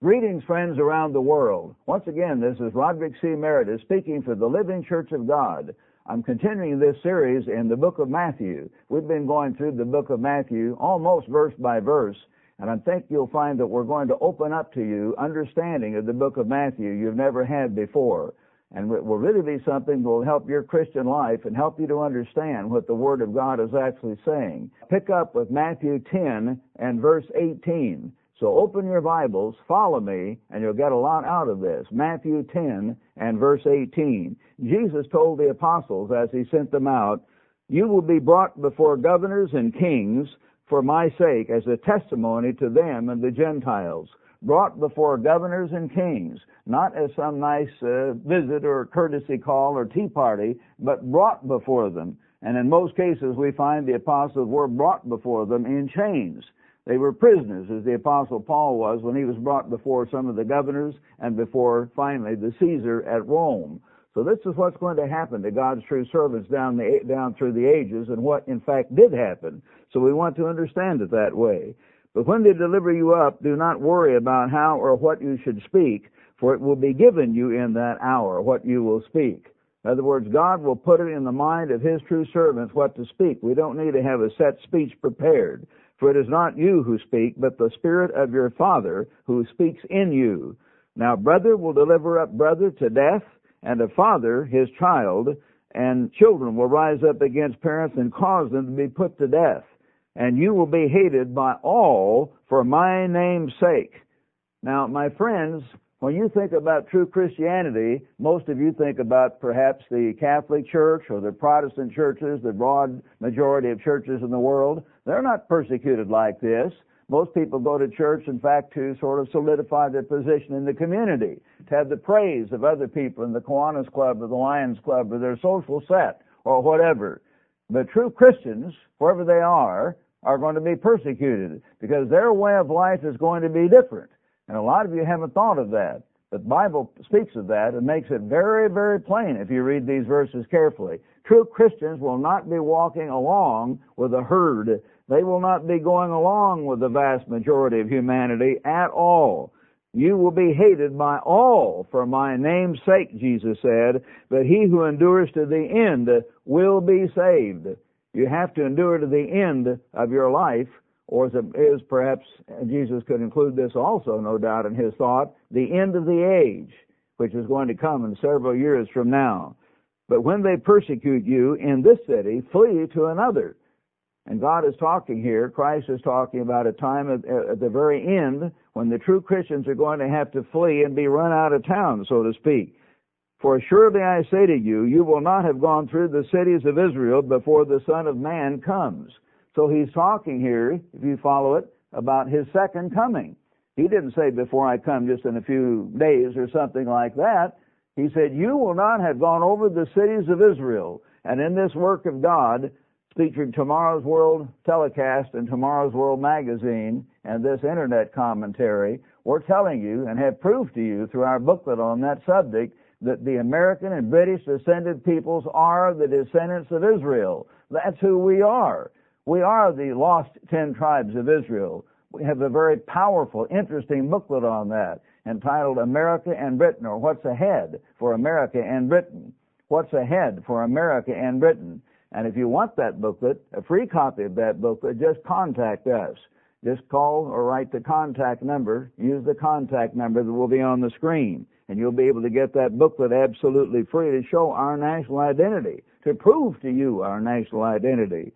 Greetings, friends around the world. Once again, this is Roderick C. Meredith speaking for the Living Church of God. I'm continuing this series in the book of Matthew. We've been going through the book of Matthew almost verse by verse, and I think you'll find that we're going to open up to you understanding of the book of Matthew you've never had before. And it will really be something that will help your Christian life and help you to understand what the Word of God is actually saying. Pick up with Matthew 10 and verse 18. So open your Bibles, follow me, and you'll get a lot out of this. Matthew 10 and verse 18. Jesus told the apostles as he sent them out, "You will be brought before governors and kings for my sake as a testimony to them and the Gentiles." Brought before governors and kings, not as some nice visit or courtesy call or tea party, but brought before them. And in most cases we find the apostles were brought before them in chains. They were prisoners, as the Apostle Paul was when he was brought before some of the governors and before, finally, the Caesar at Rome. So this is what's going to happen to God's true servants down through the ages, and what, in fact, did happen. So we want to understand it that way. But when they deliver you up, do not worry about how or what you should speak, for it will be given you in that hour what you will speak. In other words, God will put it in the mind of His true servants what to speak. We don't need to have a set speech prepared. For it is not you who speak, but the Spirit of your Father who speaks in you. Now brother will deliver up brother to death, and a father his child, and children will rise up against parents and cause them to be put to death. And you will be hated by all for my name's sake. Now, my friends, when you think about true Christianity, most of you think about perhaps the Catholic Church or the Protestant churches, the broad majority of churches in the world. They're not persecuted like this. Most people go to church, in fact, to sort of solidify their position in the community, to have the praise of other people in the Kiwanis Club or the Lions Club or their social set or whatever. But true Christians, wherever they are going to be persecuted because their way of life is going to be different. And a lot of you haven't thought of that. But the Bible speaks of that and makes it very, very plain if you read these verses carefully. True Christians will not be walking along with a herd. They will not be going along with the vast majority of humanity at all. You will be hated by all for my name's sake, Jesus said, but he who endures to the end will be saved. You have to endure to the end of your life, or as it is perhaps, Jesus could include this also, no doubt, in his thought, the end of the age, which is going to come in several years from now. But when they persecute you in this city, flee to another. And God is talking here, Christ is talking about a time at the very end when the true Christians are going to have to flee and be run out of town, so to speak. For surely I say to you, you will not have gone through the cities of Israel before the Son of Man comes. So he's talking here, if you follow it, about his second coming. He didn't say before I come just in a few days or something like that. He said, you will not have gone over the cities of Israel. And in this work of God, featuring Tomorrow's World telecast and Tomorrow's World magazine and this internet commentary, we're telling you and have proved to you through our booklet on that subject that the American and British descended peoples are the descendants of Israel. That's who we are. We are the lost 10 tribes of Israel. We have a very powerful, interesting booklet on that entitled America and Britain, or What's Ahead for America and Britain. What's Ahead for America and Britain. And if you want that booklet, a free copy of that booklet, just contact us. Just call or write the contact number. Use the contact number that will be on the screen. And you'll be able to get that booklet absolutely free to show our national identity, to prove to you our national identity.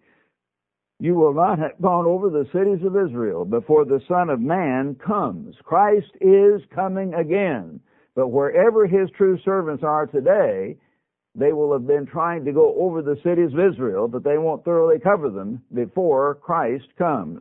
You will not have gone over the cities of Israel before the Son of Man comes. Christ is coming again. But wherever his true servants are today, they will have been trying to go over the cities of Israel, but they won't thoroughly cover them before Christ comes.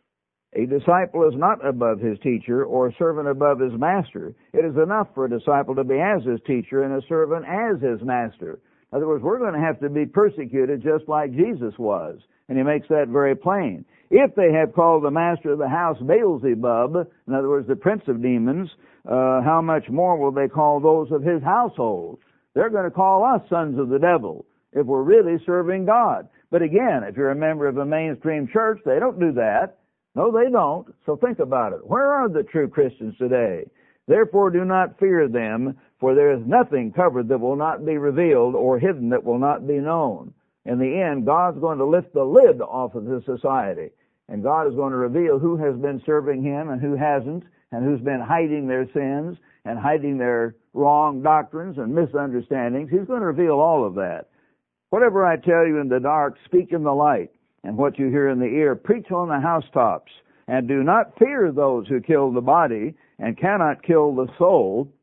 A disciple is not above his teacher or a servant above his master. It is enough for a disciple to be as his teacher and a servant as his master. In other words, we're going to have to be persecuted just like Jesus was. And he makes that very plain. If they have called the master of the house Beelzebub, in other words, the prince of demons, how much more will they call those of his household? They're going to call us sons of the devil if we're really serving God. But again, if you're a member of a mainstream church, they don't do that. No, they don't. So think about it. Where are the true Christians today? Therefore do not fear them, for there is nothing covered that will not be revealed, or hidden that will not be known. In the end, God's going to lift the lid off of this society, and God is going to reveal who has been serving Him and who hasn't, and who's been hiding their sins and hiding their wrong doctrines and misunderstandings. He's going to reveal all of that. Whatever I tell you in the dark, speak in the light, and what you hear in the ear, preach on the housetops. And do not fear those who kill the body and cannot kill the soul,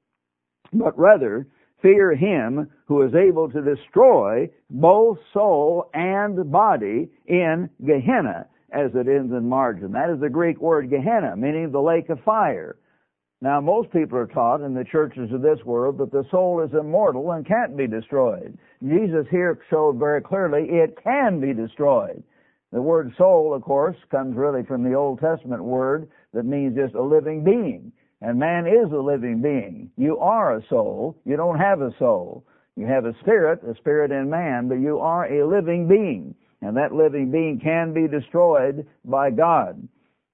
but rather fear Him who is able to destroy both soul and body in Gehenna, as it ends in margin. That is the Greek word Gehenna, meaning the lake of fire. Now, most people are taught in the churches of this world that the soul is immortal and can't be destroyed. Jesus here showed very clearly it can be destroyed. The word soul, of course, comes really from the Old Testament word that means just a living being. And man is a living being. You are a soul. You don't have a soul. You have a spirit in man, but you are a living being. And that living being can be destroyed by God.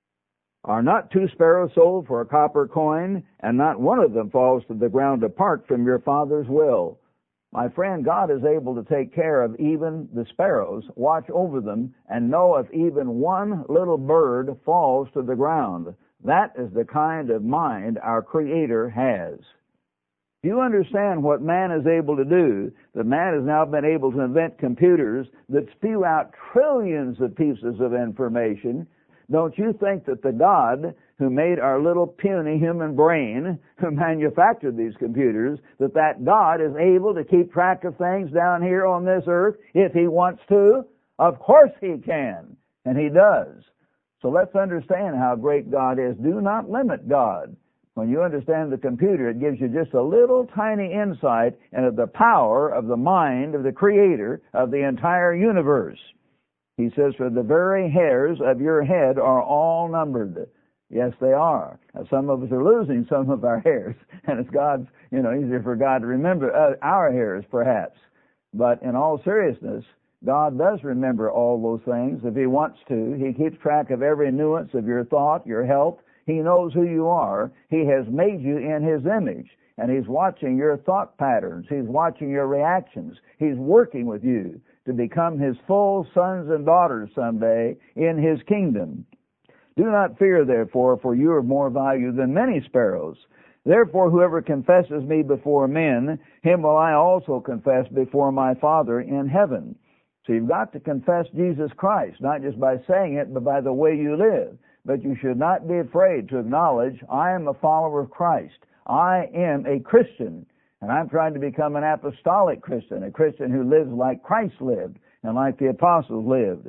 Are not 2 sparrows sold for a copper coin, and not one of them falls to the ground apart from your Father's will? My friend, God is able to take care of even the sparrows, watch over them, and know if even one little bird falls to the ground. That is the kind of mind our Creator has. Do you understand what man is able to do? That man has now been able to invent computers that spew out trillions of pieces of information. Don't you think that the God who made our little puny human brain, who manufactured these computers, that God is able to keep track of things down here on this earth if He wants to? Of course He can, and He does. So let's understand how great God is. Do not limit God. When you understand the computer, it gives you just a little tiny insight into the power of the mind of the Creator of the entire universe. He says, for the very hairs of your head are all numbered. Yes, they are. Now, some of us are losing some of our hairs, and it's God's, easier for God to remember our hairs, perhaps. But in all seriousness, God does remember all those things if He wants to. He keeps track of every nuance of your thought, your health. He knows who you are. He has made you in His image, and He's watching your thought patterns. He's watching your reactions. He's working with you to become His full sons and daughters someday in His kingdom. Do not fear, therefore, for you are more valuable than many sparrows. Therefore, whoever confesses me before men, him will I also confess before my Father in heaven. So you've got to confess Jesus Christ, not just by saying it, but by the way you live. But you should not be afraid to acknowledge, I am a follower of Christ. I am a Christian, and I'm trying to become an apostolic Christian, a Christian who lives like Christ lived and like the apostles lived.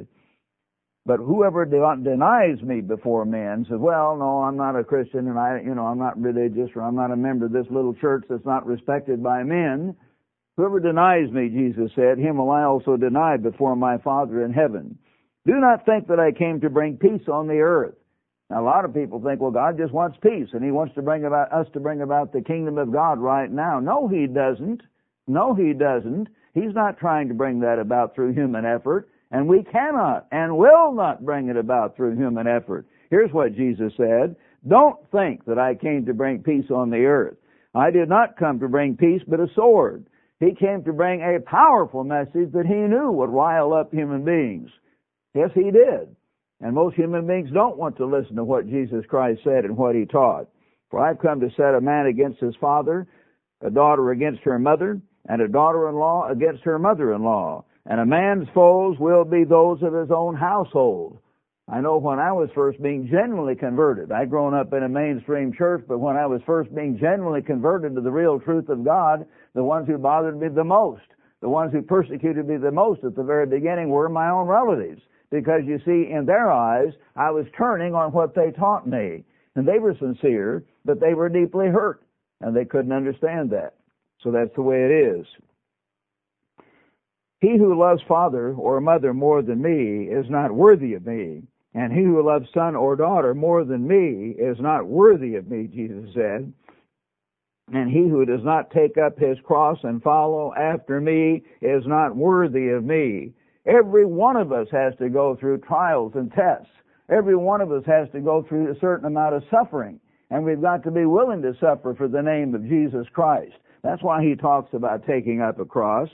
But whoever denies me before men says, well, no, I'm not a Christian, and I'm not religious, or I'm not a member of this little church that's not respected by men. Whoever denies me, Jesus said, him will I also deny before my Father in heaven. Do not think that I came to bring peace on the earth. Now, a lot of people think, well, God just wants peace, and He wants to bring about the kingdom of God right now. No, He doesn't. No, He doesn't. He's not trying to bring that about through human effort, and we cannot and will not bring it about through human effort. Here's what Jesus said, don't think that I came to bring peace on the earth. I did not come to bring peace, but a sword. He came to bring a powerful message that He knew would rile up human beings. Yes, He did. And most human beings don't want to listen to what Jesus Christ said and what He taught. For I've come to set a man against his father, a daughter against her mother, and a daughter-in-law against her mother-in-law. And a man's foes will be those of his own household. I know when I was first being genuinely converted, I'd grown up in a mainstream church, but when I was first being genuinely converted to the real truth of God, the ones who bothered me the most, the ones who persecuted me the most at the very beginning were my own relatives. Because, you see, in their eyes, I was turning on what they taught me. And they were sincere, but they were deeply hurt, and they couldn't understand that. So that's the way it is. He who loves father or mother more than me is not worthy of me. And he who loves son or daughter more than me is not worthy of me, Jesus said. And he who does not take up his cross and follow after me is not worthy of me. Every one of us has to go through trials and tests. Every one of us has to go through a certain amount of suffering, and we've got to be willing to suffer for the name of Jesus Christ. That's why he talks about taking up a cross.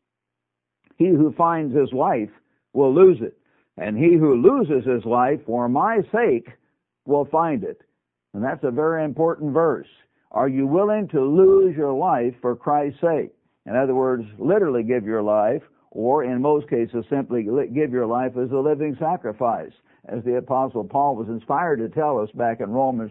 He who finds his life will lose it, and he who loses his life for my sake will find it. And that's a very important verse. Are you willing to lose your life for Christ's sake? In other words, literally give your life, or in most cases simply give your life as a living sacrifice. As the Apostle Paul was inspired to tell us back in Romans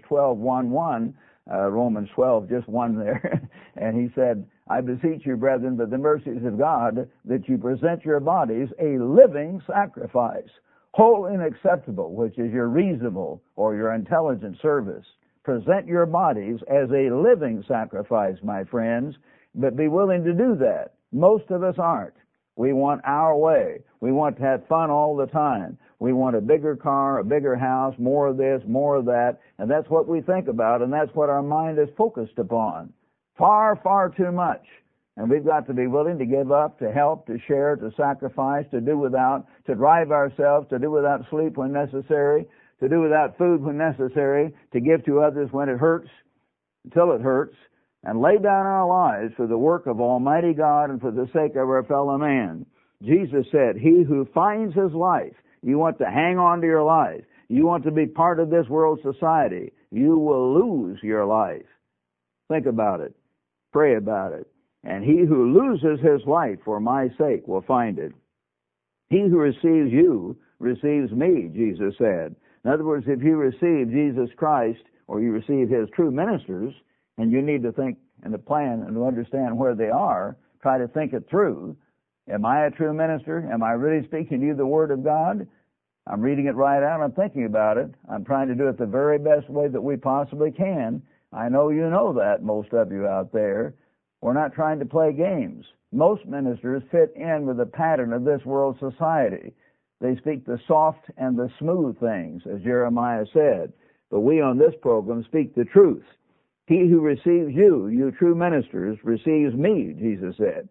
12:1, Romans 12, just one there, and he said, I beseech you, brethren, by the mercies of God, that you present your bodies a living sacrifice, holy and acceptable, which is your reasonable or your intelligent service. Present your bodies as a living sacrifice, my friends, but be willing to do that. Most of us aren't. We want our way. We want to have fun all the time. We want a bigger car, a bigger house, more of this, more of that, and that's what we think about, and that's what our mind is focused upon. Far, far too much. And we've got to be willing to give up, to help, to share, to sacrifice, to do without, to drive ourselves, to do without sleep when necessary, to do without food when necessary, to give to others when it hurts, until it hurts, and lay down our lives for the work of Almighty God and for the sake of our fellow man. Jesus said, he who finds his life, you want to hang on to your life, you want to be part of this world society, you will lose your life. Think about it. Pray about it. And he who loses his life for my sake will find it. He who receives you receives me, Jesus said. In other words, if you receive Jesus Christ, or you receive his true ministers, and you need to think and to plan and to understand where they are, try to think it through. Am I a true minister? Am I really speaking to you the Word of God? I'm reading it right out. I'm thinking about it. I'm trying to do it the very best way that we possibly can. I know you know that, most of you out there. We're not trying to play games. Most ministers fit in with the pattern of this world society. They speak the soft and the smooth things, as Jeremiah said. But we on this program speak the truth. He who receives you, you true ministers, receives me, Jesus said.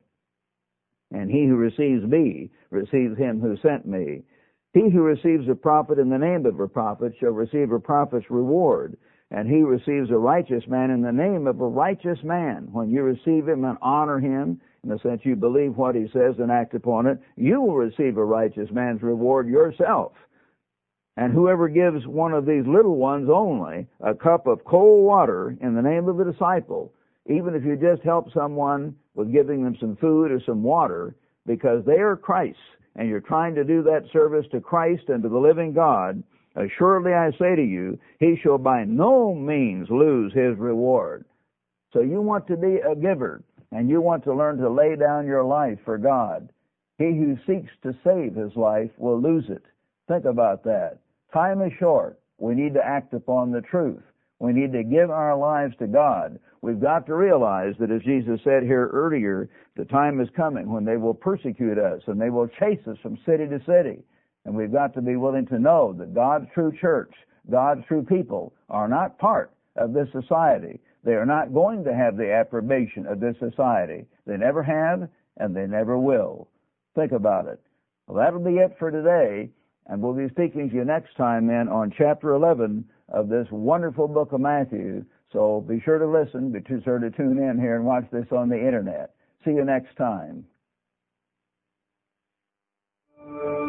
And he who receives me receives him who sent me. He who receives a prophet in the name of a prophet shall receive a prophet's reward. And he receives a righteous man in the name of a righteous man. When you receive him and honor him, in the sense you believe what he says and act upon it, you will receive a righteous man's reward yourself. And whoever gives one of these little ones only a cup of cold water in the name of a disciple, even if you just help someone with giving them some food or some water, because they are Christ's, and you're trying to do that service to Christ and to the living God, assuredly I say to you, he shall by no means lose his reward. So you want to be a giver, and you want to learn to lay down your life for God. He who seeks to save his life will lose it. Think about that. Time is short. We need to act upon the truth. We need to give our lives to God. We've got to realize that, as Jesus said here earlier, the time is coming when they will persecute us and they will chase us from city to city. And we've got to be willing to know that God's true church, God's true people are not part of this society. They are not going to have the approbation of this society. They never have, and they never will. Think about it. Well, that'll be it for today, and we'll be speaking to you next time then on chapter 11 of this wonderful book of Matthew. So be sure to listen, be sure to tune in here and watch this on the internet. See you next time.